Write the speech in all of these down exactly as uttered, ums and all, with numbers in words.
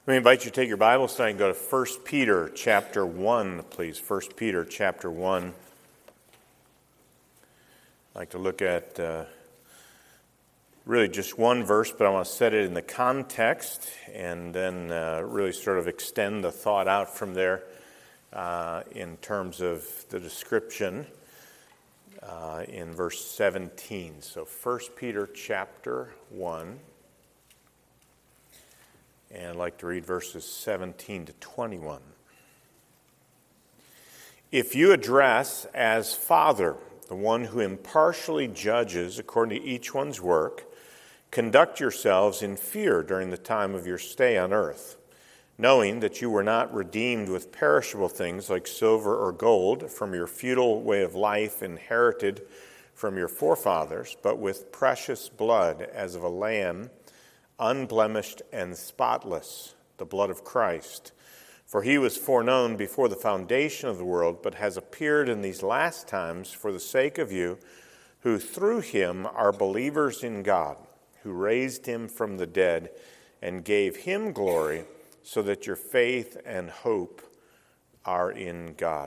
Let me invite you to take your Bible study and go to First Peter chapter one, please. First Peter chapter one. I'd like to look at uh, really just one verse, but I want to set it in the context and then uh, really sort of extend the thought out from there uh, in terms of the description uh, in verse seventeen. So First Peter chapter one. And I'd like to read verses seventeen to twenty-one. If you address as Father the one who impartially judges according to each one's work, conduct yourselves in fear during the time of your stay on earth, knowing that you were not redeemed with perishable things like silver or gold from your futile way of life inherited from your forefathers, but with precious blood as of a lamb, unblemished and spotless, the blood of Christ. For he was foreknown before the foundation of the world, but has appeared in these last times for the sake of you, who through him are believers in God, who raised him from the dead and gave him glory, so that your faith and hope are in God.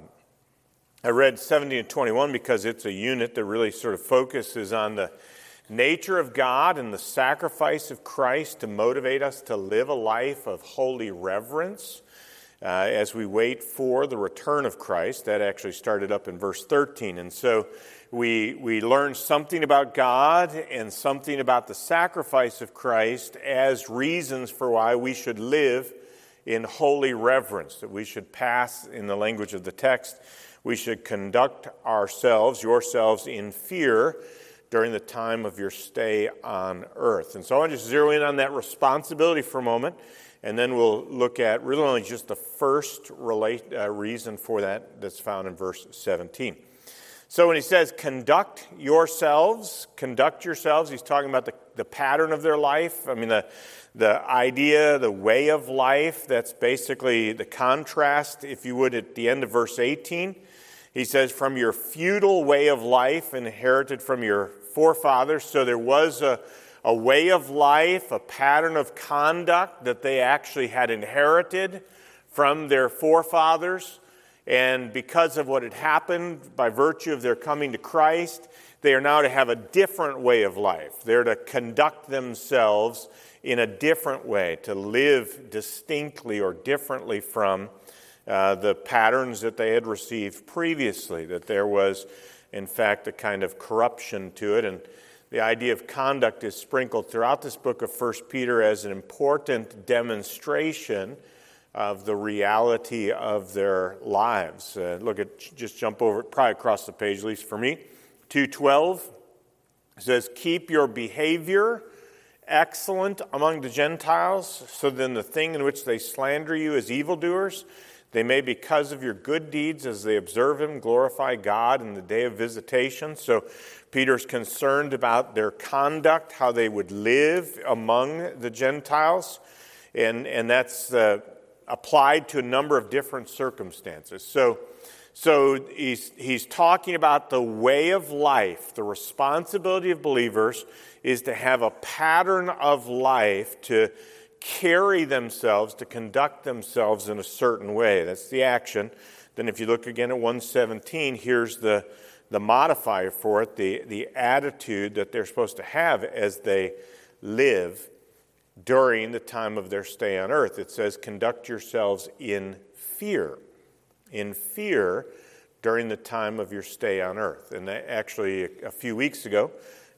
I read seventeen and twenty-one because it's a unit that really sort of focuses on the nature of God and the sacrifice of Christ to motivate us to live a life of holy reverence uh, as we wait for the return of Christ. That actually started up in verse thirteen. And so we we learn something about God and something about the sacrifice of Christ as reasons for why we should live in holy reverence, that we should pass, in the language of the text, we should conduct ourselves, yourselves, in fear during the time of your stay on earth. And so I want to just zero in on that responsibility for a moment, and then we'll look at really only just the first relate, uh, reason for that that's found in verse seventeen. So when he says, conduct yourselves, conduct yourselves, he's talking about the, the pattern of their life. I mean, the, the idea, the way of life, that's basically the contrast, if you would, at the end of verse eighteen. He says, from your feudal way of life inherited from your forefathers. So there was a, a way of life, a pattern of conduct that they actually had inherited from their forefathers. And because of what had happened, by virtue of their coming to Christ, they are now to have a different way of life. They're to conduct themselves in a different way, to live distinctly or differently from Uh, the patterns that they had received previously, that there was, in fact, a kind of corruption to it. And the idea of conduct is sprinkled throughout this book of First Peter as an important demonstration of the reality of their lives. Uh, look at, just jump over, probably across the page, at least for me. two twelve says, keep your behavior excellent among the Gentiles, so then the thing in which they slander you as evildoers, they may, because of your good deeds, as they observe him, glorify God in the day of visitation. So Peter's concerned about their conduct, how they would live among the Gentiles. And, and that's uh, applied to a number of different circumstances. So, so he's, he's talking about the way of life. The responsibility of believers is to have a pattern of life, to carry themselves, to conduct themselves in a certain way. That's the action. Then if you look again at one seventeen, here's the, the modifier for it, the, the attitude that they're supposed to have as they live during the time of their stay on earth. It says, conduct yourselves in fear. In fear during the time of your stay on earth. And actually, a few weeks ago,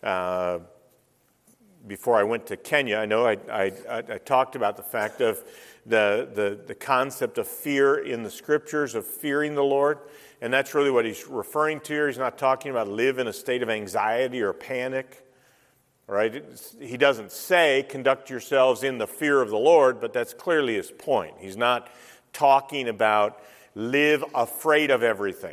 uh, before I went to Kenya, I know I, I, I talked about the fact of the, the, the concept of fear in the Scriptures, of fearing the Lord. And that's really what he's referring to here. He's not talking about live in a state of anxiety or panic. Right? It's, he doesn't say, conduct yourselves in the fear of the Lord, but that's clearly his point. He's not talking about live afraid of everything.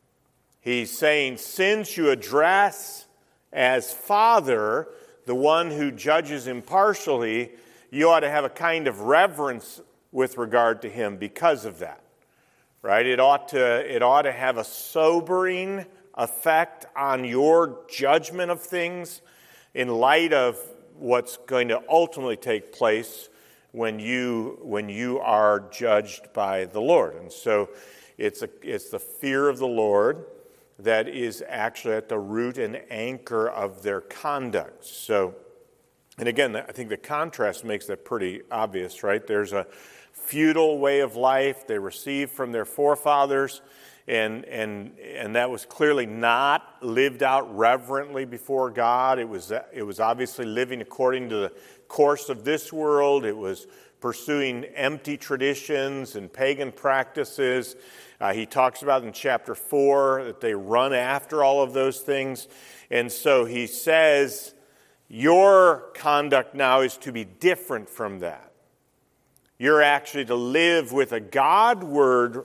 He's saying, since you address as Father the one who judges impartially, you ought to have a kind of reverence with regard to him because of that. Right? It ought to, it ought to have a sobering effect on your judgment of things in light of what's going to ultimately take place when you when you are judged by the Lord. And so it's a, it's the fear of the Lord that is actually at the root and anchor of their conduct. So, and again, I think the contrast makes that pretty obvious, right? There's a feudal way of life they received from their forefathers, and and and that was clearly not lived out reverently before God. It was it was obviously living according to the course of this world. It was pursuing empty traditions and pagan practices. Uh, he talks about in chapter four that they run after all of those things. And so he says, your conduct now is to be different from that. You're actually to live with a Godward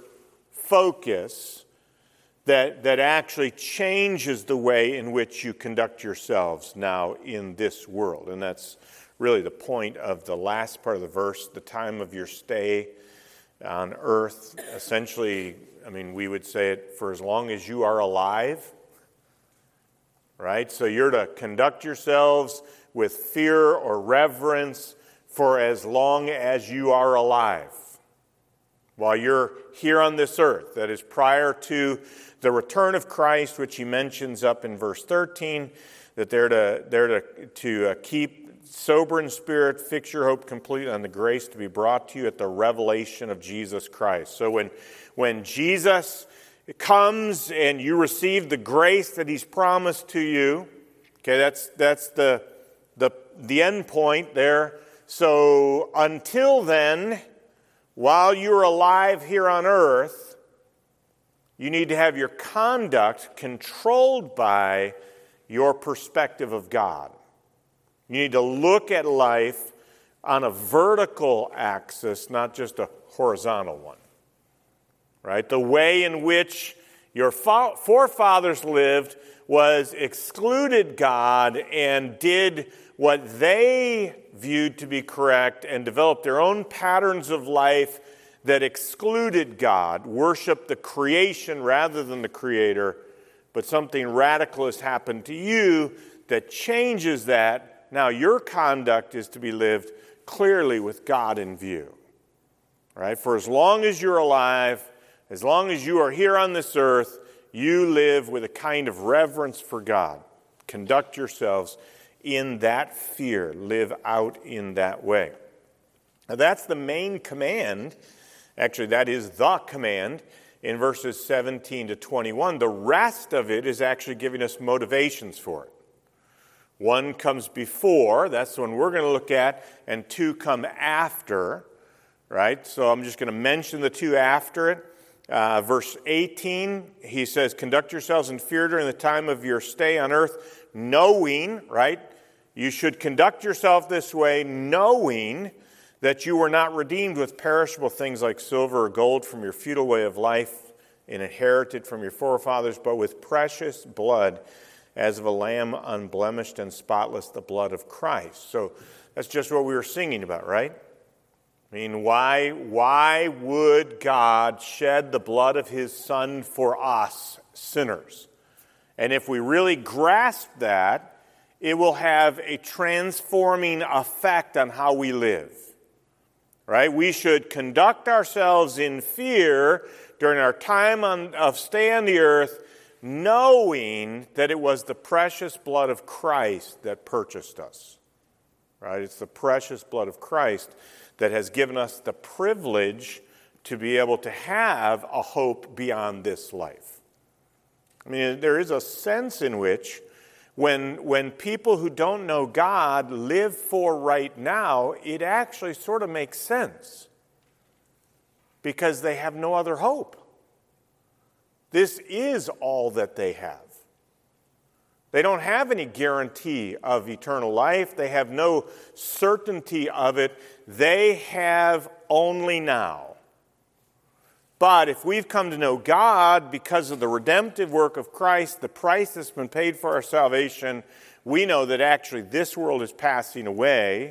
focus that, that actually changes the way in which you conduct yourselves now in this world. And that's really the point of the last part of the verse, the time of your stay on earth. Essentially, I mean, we would say it for as long as you are alive, right? So you're to conduct yourselves with fear or reverence for as long as you are alive. While you're here on this earth, that is prior to the return of Christ, which he mentions up in verse thirteen, that they're to, they're to, to uh, keep sober in spirit, fix your hope completely on the grace to be brought to you at the revelation of Jesus Christ. So when, when Jesus comes and you receive the grace that he's promised to you, okay, that's that's the the the end point there. So until then, while you're alive here on earth, you need to have your conduct controlled by your perspective of God. You need to look at life on a vertical axis, not just a horizontal one. Right? The way in which your forefathers lived was excluded God and did what they viewed to be correct and developed their own patterns of life that excluded God, worshiped the creation rather than the Creator. But something radical has happened to you that changes that. Now your conduct is to be lived clearly with God in view. Right? For as long as you're alive, as long as you are here on this earth, you live with a kind of reverence for God. Conduct yourselves in that fear. Live out in that way. Now that's the main command. Actually, that is the command in verses seventeen to twenty-one. The rest of it is actually giving us motivations for it. One comes before, that's the one we're going to look at, and two come after, right? So I'm just going to mention the two after it. Uh, verse eighteen, he says, conduct yourselves in fear during the time of your stay on earth, knowing, right? You should conduct yourself this way, knowing that you were not redeemed with perishable things like silver or gold from your feudal way of life and inherited from your forefathers, but with precious blood, as of a lamb unblemished and spotless, the blood of Christ. So that's just what we were singing about, right? I mean, why, why would God shed the blood of his Son for us, sinners? And if we really grasp that, it will have a transforming effect on how we live, right? We should conduct ourselves in fear during our time on, of stay on the earth, knowing that it was the precious blood of Christ that purchased us. Right? It's the precious blood of Christ that has given us the privilege to be able to have a hope beyond this life. I mean, there is a sense in which when, when people who don't know God live for right now, it actually sort of makes sense because they have no other hope. This is all that they have. They don't have any guarantee of eternal life. They have no certainty of it. They have only now. But if we've come to know God because of the redemptive work of Christ, the price that's been paid for our salvation, we know that actually this world is passing away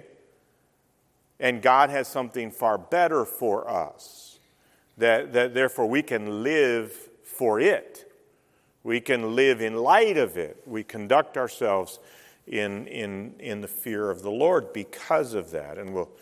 and God has something far better for us. That, that therefore we can live for it. We can live in light of it. We conduct ourselves in, in, in the fear of the Lord because of that. And we'll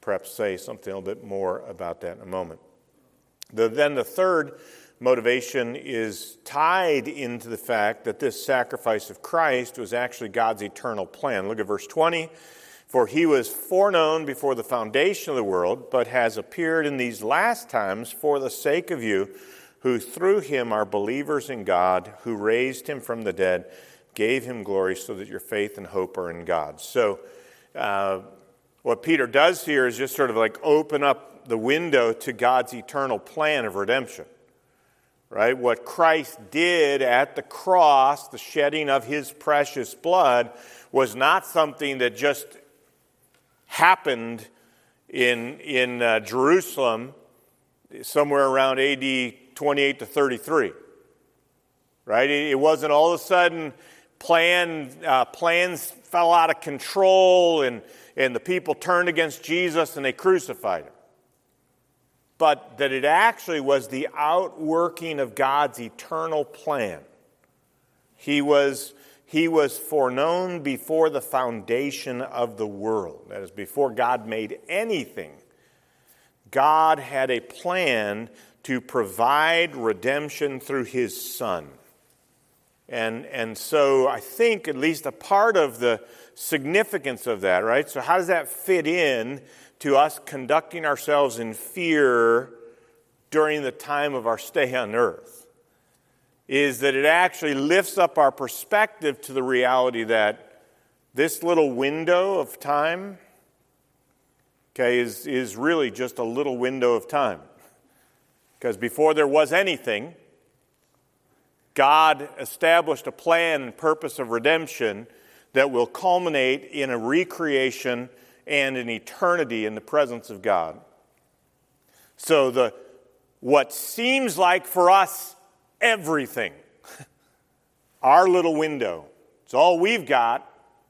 perhaps say something a little bit more about that in a moment. The, then the third motivation is tied into the fact that this sacrifice of Christ was actually God's eternal plan. Look at verse twenty. For he was foreknown before the foundation of the world, but has appeared in these last times for the sake of you, who through him are believers in God, who raised him from the dead, gave him glory, so that your faith and hope are in God. So uh, what Peter does here is just sort of like open up the window to God's eternal plan of redemption. Right? What Christ did at the cross, the shedding of his precious blood, was not something that just happened in, in uh, Jerusalem somewhere around A D twenty-eight to thirty-three. Right? It, it wasn't all of a sudden plan, uh, plans fell out of control and, and the people turned against Jesus and they crucified him. But that it actually was the outworking of God's eternal plan. He was, he was foreknown before the foundation of the world. That is, before God made anything. God had a plan to provide redemption through his Son. And, and so I think at least a part of the significance of that, right? So how does that fit in to us conducting ourselves in fear during the time of our stay on earth? Is that it actually lifts up our perspective to the reality that this little window of time, okay, is, is really just a little window of time. Because before there was anything, God established a plan and purpose of redemption that will culminate in a recreation and an eternity in the presence of God. So the what seems like for us everything, our little window, it's all we've got.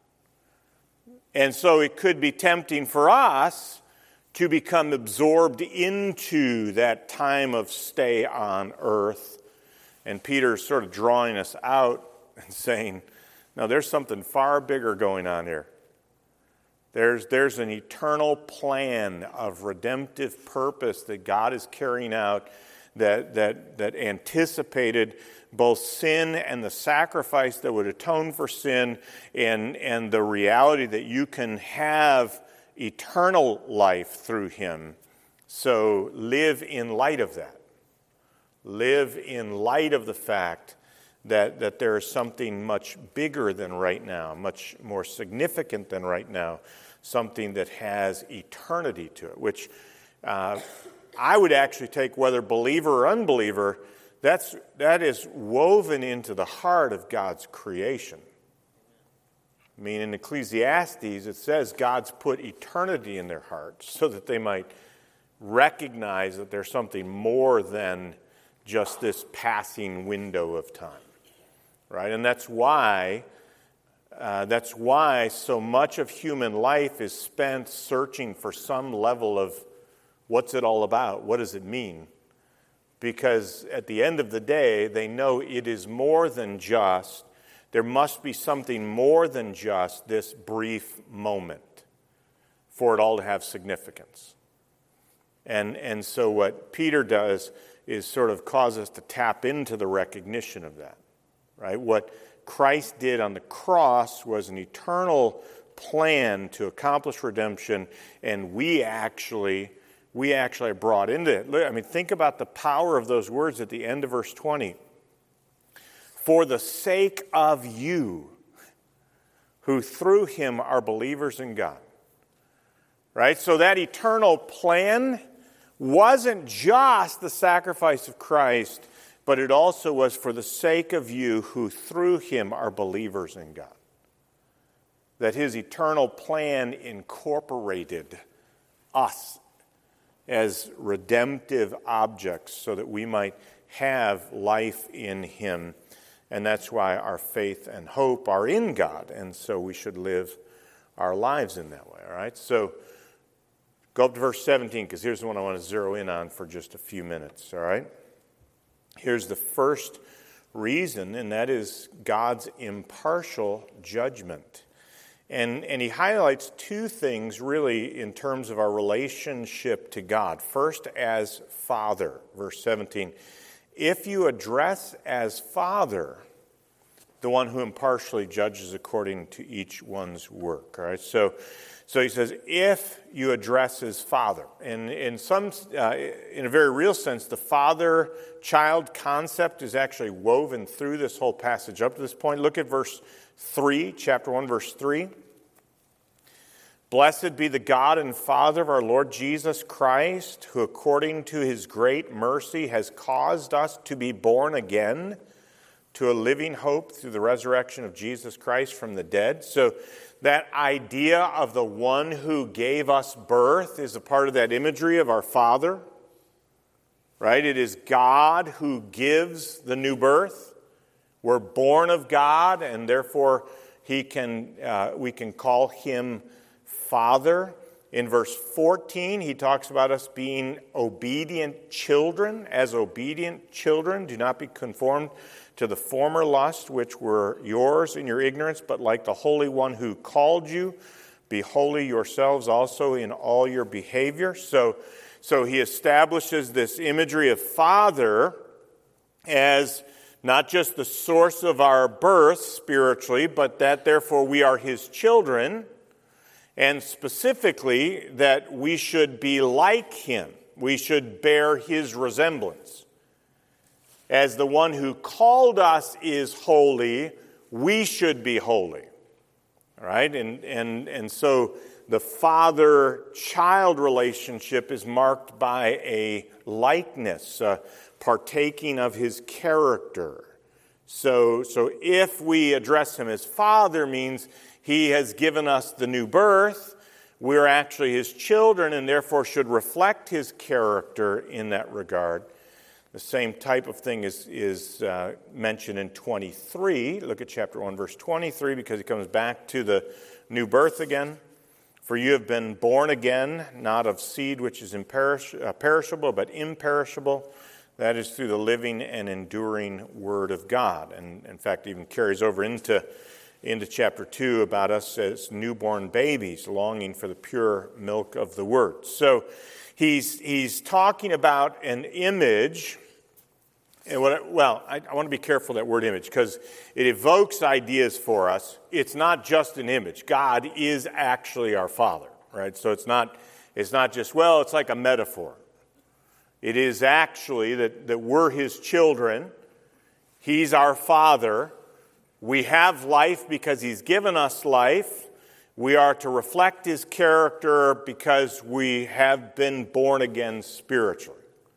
And so it could be tempting for us to become absorbed into that time of stay on earth. And Peter's sort of drawing us out and saying, no, there's something far bigger going on here. There's, there's an eternal plan of redemptive purpose that God is carrying out that, that, that anticipated both sin and the sacrifice that would atone for sin, and, and the reality that you can have eternal life through him. So live in light of that. Live in light of the fact that, that there is something much bigger than right now, much more significant than right now, something that has eternity to it, which uh, I would actually take, whether believer or unbeliever, that's, that is woven into the heart of God's creation. I mean, in Ecclesiastes, it says God's put eternity in their hearts so that they might recognize that there's something more than just this passing window of time, right? And that's why, uh, that's why so much of human life is spent searching for some level of what's it all about? What does it mean? Because at the end of the day, they know it is more than just, there must be something more than just this brief moment for it all to have significance. And, and so what Peter does is sort of cause us to tap into the recognition of that, right? What Christ did on the cross was an eternal plan to accomplish redemption, and we actually, we actually are brought into it. I mean, think about the power of those words at the end of verse twenty. For the sake of you, who through him are believers in God. Right? So that eternal plan wasn't just the sacrifice of Christ, but it also was for the sake of you who through him are believers in God. That his eternal plan incorporated us as redemptive objects so that we might have life in him. And that's why our faith and hope are in God. And so we should live our lives in that way. All right? So go up to verse seventeen, because here's the one I want to zero in on for just a few minutes, all right? Here's the first reason, and that is God's impartial judgment. And, and he highlights two things really in terms of our relationship to God. First, as Father, verse seventeen. If you address as Father the one who impartially judges according to each one's work. All right, so, so he says, if you address as Father. And in some, uh, in a very real sense, the father-child concept is actually woven through this whole passage up to this point. Look at verse three, chapter one, verse three. Blessed be the God and Father of our Lord Jesus Christ, who according to his great mercy has caused us to be born again to a living hope through the resurrection of Jesus Christ from the dead. So that idea of the one who gave us birth is a part of that imagery of our Father, right? It is God who gives the new birth. We're born of God, and therefore he can uh, we can call him Father. In verse fourteen, he talks about us being obedient children. As obedient children, do not be conformed to the former lust which were yours in your ignorance, but like the Holy One who called you, be holy yourselves also in all your behavior. So, so he establishes this imagery of Father as not just the source of our birth spiritually, but that therefore we are his children, and specifically that we should be like him. We should bear his resemblance. As the one who called us is holy, we should be holy. All right? And, and, and so the father-child relationship is marked by a likeness, uh, partaking of his character. So, so if we address him as Father, means he has given us the new birth. We're actually his children and therefore should reflect his character in that regard. The same type of thing is, is uh, mentioned in twenty-three. Look at chapter one, verse twenty-three, because he comes back to the new birth again. For you have been born again, not of seed which is imperish- uh, perishable, but imperishable. That is through the living and enduring Word of God. And in fact, even carries over into, into chapter two about us as newborn babies, longing for the pure milk of the Word. So he's, he's talking about an image. And what, well, I, I want to be careful that word image because it evokes ideas for us. It's not just an image. God is actually our Father, right? So it's not, it's not just, well, it's like a metaphor. It is actually that, that we're his children. He's our Father. We have life because he's given us life. We are to reflect his character because we have been born again spiritually.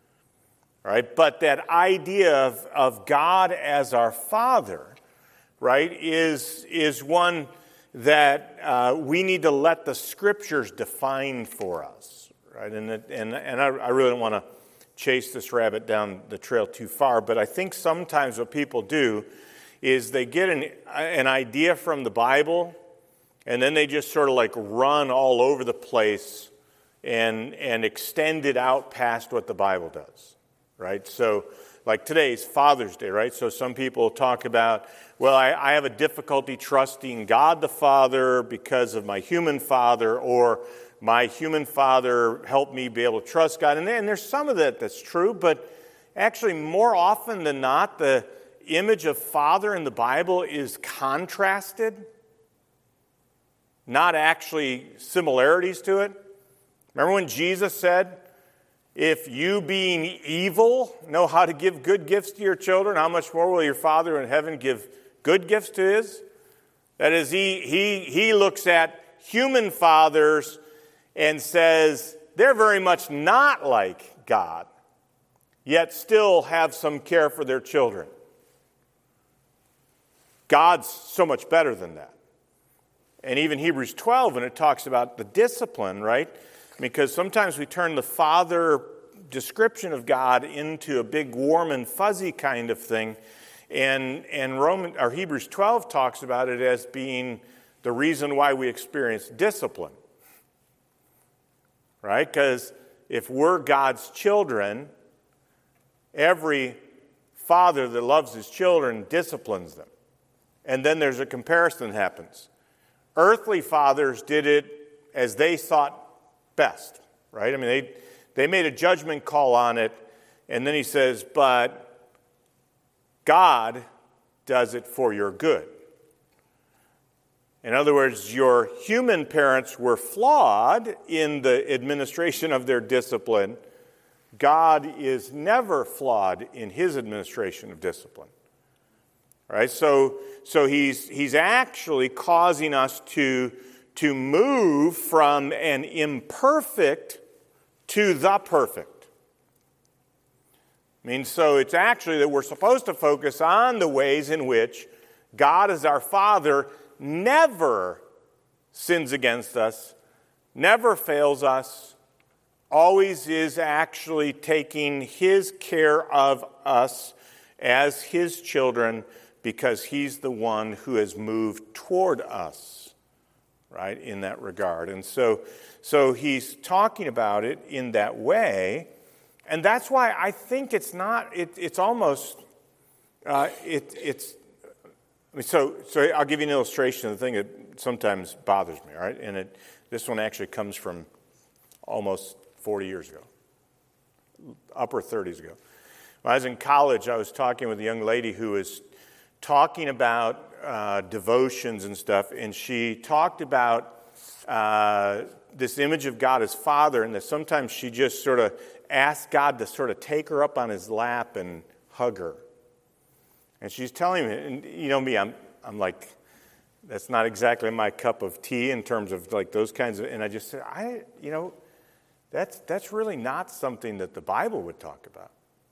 Right? But that idea of, of God as our Father, right, is, is one that uh, we need to let the Scriptures define for us. Right? And, it, and, and I, I really don't want to chase this rabbit down the trail too far, but I think sometimes what people do is they get an, an idea from the Bible, and then they just sort of like run all over the place and, and extend it out past what the Bible does. Right? So, like today's Father's Day, right? So some people talk about, well, I, I have a difficulty trusting God the Father because of my human father, or my human father helped me be able to trust God. And, and there's some of that that's true, but actually more often than not, the image of Father in the Bible is contrasted, not actually similarities to it. Remember when Jesus said, if you being evil know how to give good gifts to your children, how much more will your Father in heaven give good gifts to his? That is, he, he, he looks at human fathers and says, they're very much not like God, yet still have some care for their children. God's so much better than that. And even Hebrews twelve, when it talks about the discipline, right? Because sometimes we turn the Father description of God into a big warm and fuzzy kind of thing. And, and Roman, or Hebrews twelve talks about it as being the reason why we experience discipline. Right? Because if we're God's children, every father that loves his children disciplines them. And then there's a comparison that happens. earthly fathers did it as they thought best, right? I mean, they, they made a judgment call on it, and then he says, but God does it for your good. In other words, your human parents were flawed in the administration of their discipline. God is never flawed in his administration of discipline. Right? So, so he's, he's actually causing us to, to move from an imperfect to the perfect. I mean, so it's actually that we're supposed to focus on the ways in which God as our Father never sins against us, never fails us, always is actually taking his care of us as his children because he's the one who has moved toward us, right, in that regard. And so, so he's talking about it in that way, and that's why I think it's not, it, it's almost, uh, it, it's, I mean, so, so I'll give you an illustration of the thing that sometimes bothers me, all right? And it, this one actually comes from almost forty years ago, upper thirties ago. When I was in college, I was talking with a young lady who was talking about uh, devotions and stuff, and she talked about uh, this image of God as Father, and that sometimes she just sort of asked God to sort of take her up on his lap and hug her. And she's telling me, and you know me, I'm I'm like, that's not exactly my cup of tea in terms of like those kinds of, and I just said, I, you know, that's that's really not something that the Bible would talk about.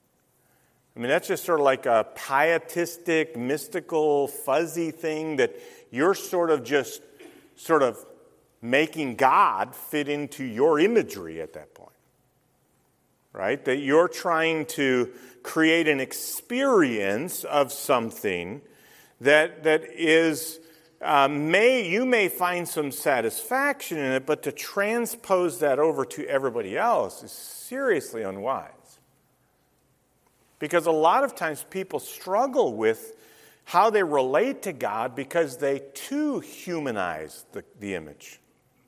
I mean, that's just sort of like a pietistic, mystical, fuzzy thing that you're sort of just sort of making God fit into your imagery at that point. Right? That you're trying to create an experience of something that that is uh, may you may find some satisfaction in it, but to transpose that over to everybody else is seriously unwise. Because a lot of times people struggle with how they relate to God because they too humanize the, the image.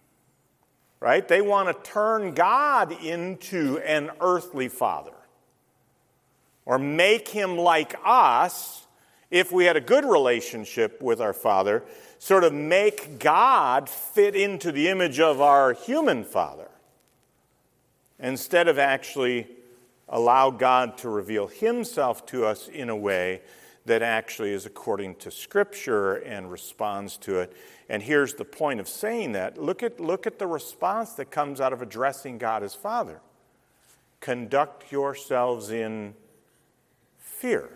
Right? They want to turn God into an earthly father. Or make him like us, if we had a good relationship with our Father, sort of make God fit into the image of our human father. Instead of actually allow God to reveal himself to us in a way that actually is according to Scripture and responds to it. And here's the point of saying that. Look at, look at the response that comes out of addressing God as Father. Conduct yourselves in fear.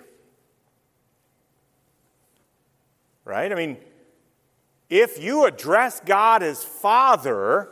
Right? I mean, if you address God as Father,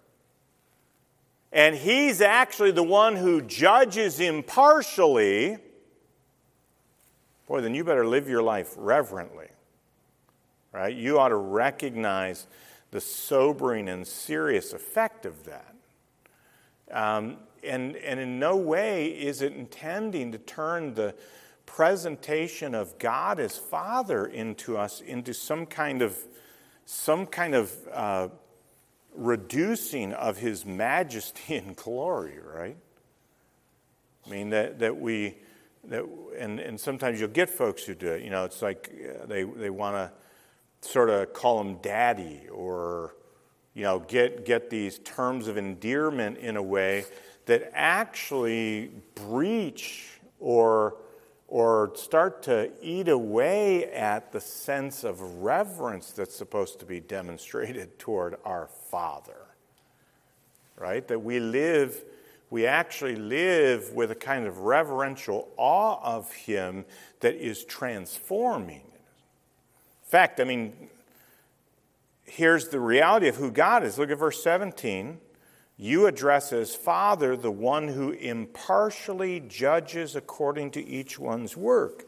and he's actually the one who judges impartially, boy, then you better live your life reverently. Right? You ought to recognize the sobering and serious effect of that. Um, and, and in no way is it intending to turn the presentation of God as Father into us into some kind of some kind of uh, reducing of his majesty and glory, right? I mean that that we that and, and sometimes you'll get folks who do it. You know, it's like uh, they they want to sort of call him daddy, or you know, get get these terms of endearment in a way that actually breach or or start to eat away at the sense of reverence that's supposed to be demonstrated toward our Father. Right? That we live, we actually live with a kind of reverential awe of him that is transforming. In fact, I mean, here's the reality of who God is. Look at verse seventeen. You address as Father the one who impartially judges according to each one's work.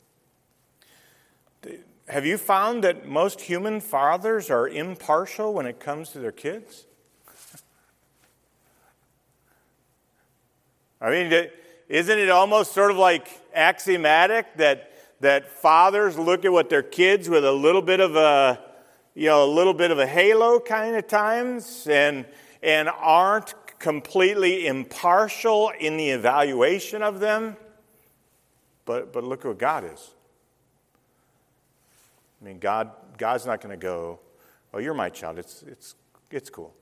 Have you found that most human fathers are impartial when it comes to their kids? I mean, isn't it almost sort of like axiomatic that, that fathers look at what their kids with a little bit of a, you know, a little bit of a halo kind of times and, and aren't completely impartial in the evaluation of them. But, but look what God is. I mean, God, God's not going to go, oh, you're my child. It's, it's, it's cool.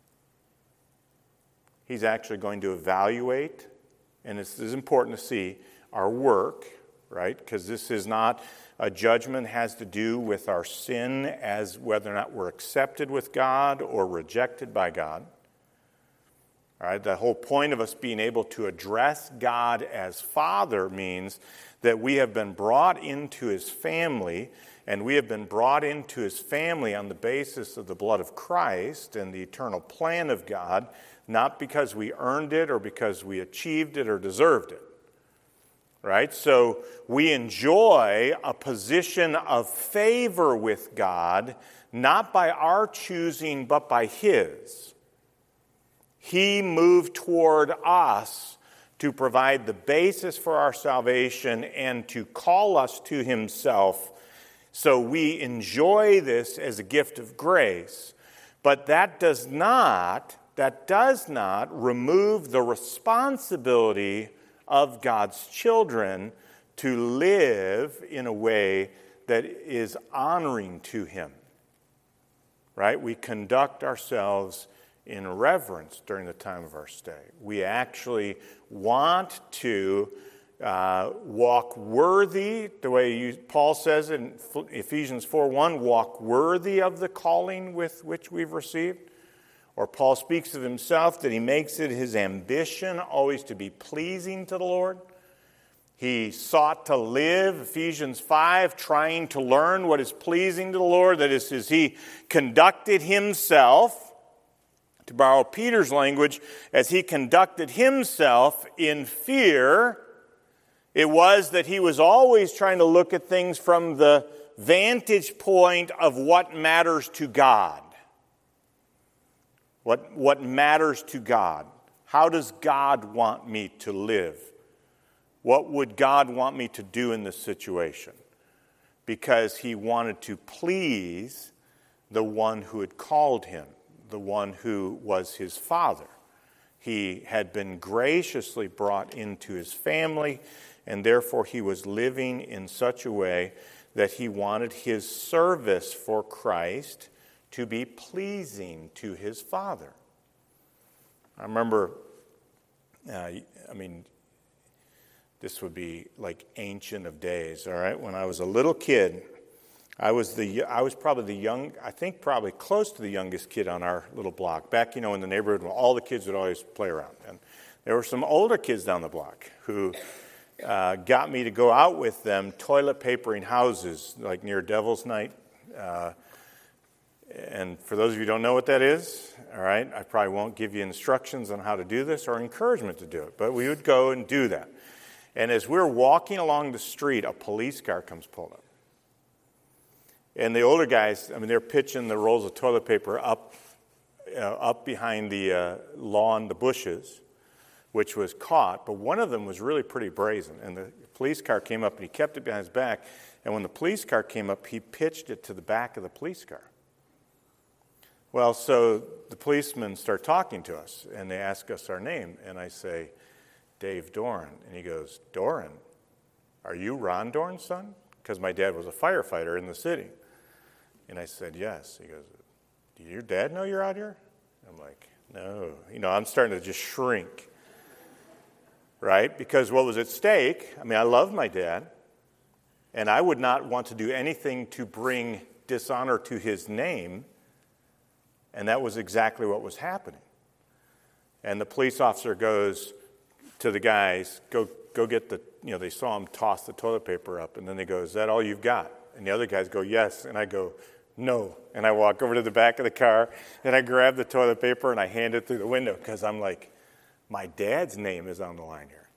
He's actually going to evaluate, and this is important to see, our work, right? Because this is not a judgment, has to do with our sin as whether or not we're accepted with God or rejected by God. All right, the whole point of us being able to address God as Father means that we have been brought into His family, and we have been brought into His family on the basis of the blood of Christ and the eternal plan of God, not because we earned it or because we achieved it or deserved it. Right? So we enjoy a position of favor with God, not by our choosing, but by His. He moved toward us to provide the basis for our salvation and to call us to Himself. So we enjoy this as a gift of grace. But that does not, that does not remove the responsibility of God's children to live in a way that is honoring to Him. Right? We conduct ourselves in reverence during the time of our stay. We actually want to uh, walk worthy, the way you, Paul says in Ephesians four one, walk worthy of the calling with which we've received. Or Paul speaks of himself that he makes it his ambition always to be pleasing to the Lord. He sought to live, Ephesians five, trying to learn what is pleasing to the Lord. That is, as he conducted himself, to borrow Peter's language, as he conducted himself in fear, it was that he was always trying to look at things from the vantage point of what matters to God. What, what matters to God? How does God want me to live? What would God want me to do in this situation? Because he wanted to please the one who had called him, the one who was his father. He had been graciously brought into his family, and therefore he was living in such a way that he wanted his service for Christ to be pleasing to his Father. I remember, uh, I mean, this would be like ancient of days, all right? When I was a little kid, I was the I was probably the young, I think probably close to the youngest kid on our little block. Back, you know, in the neighborhood where all the kids would always play around. And there were some older kids down the block who uh, got me to go out with them toilet papering houses, like near Devil's Night. Uh, And for those of you who don't know what that is, all right, I probably won't give you instructions on how to do this or encouragement to do it, but we would go and do that. And as we're walking along the street, a police car comes pulling up. And the older guys, I mean, they're pitching the rolls of toilet paper up, uh, up behind the uh, lawn, the bushes, which was caught. But one of them was really pretty brazen. And the police car came up, and he kept it behind his back. And when the police car came up, he pitched it to the back of the police car. Well, so the policemen start talking to us, and they ask us our name, and I say, Dave Doran. And he goes, Doran? Are you Ron Doran's son? Because my dad was a firefighter in the city. And I said, yes. He goes, do your dad know you're out here? I'm like, no. You know, I'm starting to just shrink, right? Because what was at stake, I mean, I love my dad, and I would not want to do anything to bring dishonor to his name. And that was exactly what was happening. And the police officer goes to the guys, go go get the, you know, they saw him toss the toilet paper up. And then they go, is that all you've got? And the other guys go, yes. And I go, no. And I walk over to the back of the car, and I grab the toilet paper, and I hand it through the window because I'm like, my dad's name is on the line here.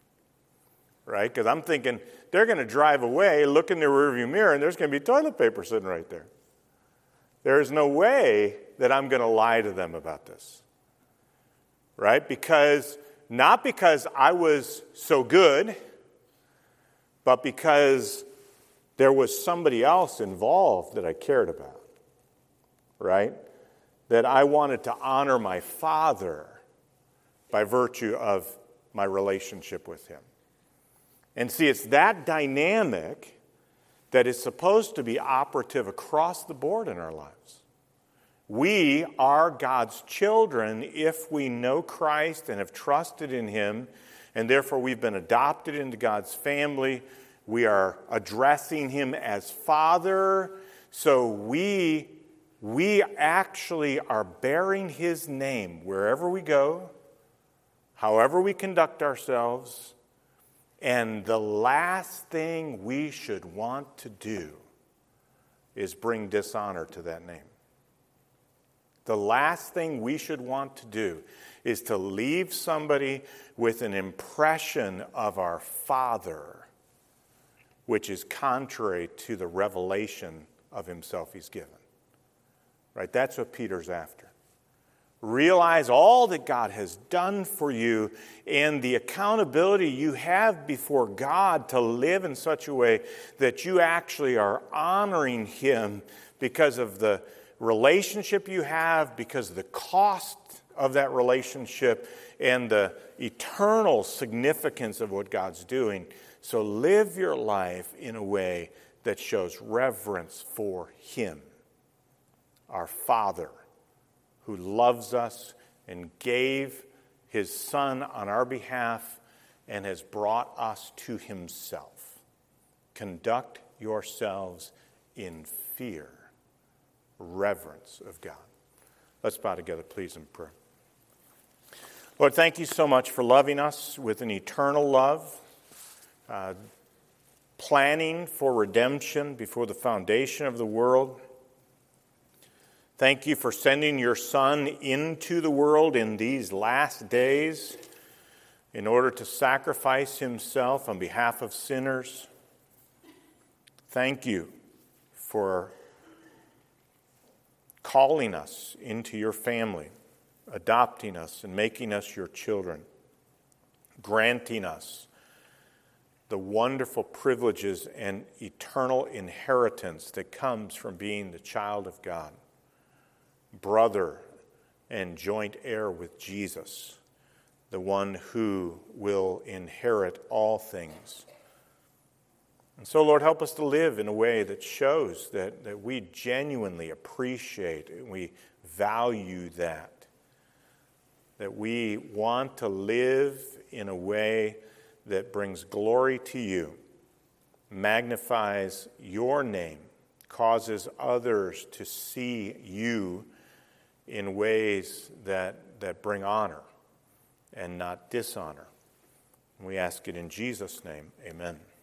Right? Because I'm thinking, they're going to drive away, look in their rearview mirror, and there's going to be toilet paper sitting right there. There is no way that I'm going to lie to them about this, right? Because, not because I was so good, but because there was somebody else involved that I cared about. right? That I wanted to honor my Father by virtue of my relationship with him. And see, it's that dynamic that is supposed to be operative across the board in our lives. We are God's children if we know Christ and have trusted in him, and therefore we've been adopted into God's family. We are addressing him as Father, so we, we actually are bearing his name wherever we go, however we conduct ourselves. And the last thing we should want to do is bring dishonor to that name. The last thing we should want to do is to leave somebody with an impression of our Father, which is contrary to the revelation of himself he's given. Right? That's what Peter's after. Realize all that God has done for you and the accountability you have before God to live in such a way that you actually are honoring him because of the relationship you have, because of the cost of that relationship, and the eternal significance of what God's doing. So live your life in a way that shows reverence for him, our Father, who loves us and gave his Son on our behalf and has brought us to himself. Conduct yourselves in fear, reverence of God. Let's bow together, please, in prayer. Lord, thank you so much for loving us with an eternal love, uh, planning for redemption before the foundation of the world. Thank you for sending your Son into the world in these last days in order to sacrifice himself on behalf of sinners. Thank you for calling us into your family, adopting us and making us your children, granting us the wonderful privileges and eternal inheritance that comes from being the child of God, brother and joint heir with Jesus, the one who will inherit all things. And so, Lord, help us to live in a way that shows that, that we genuinely appreciate and we value that, that we want to live in a way that brings glory to you, magnifies your name, causes others to see you in ways that, that bring honor and not dishonor. We ask it in Jesus' name. Amen.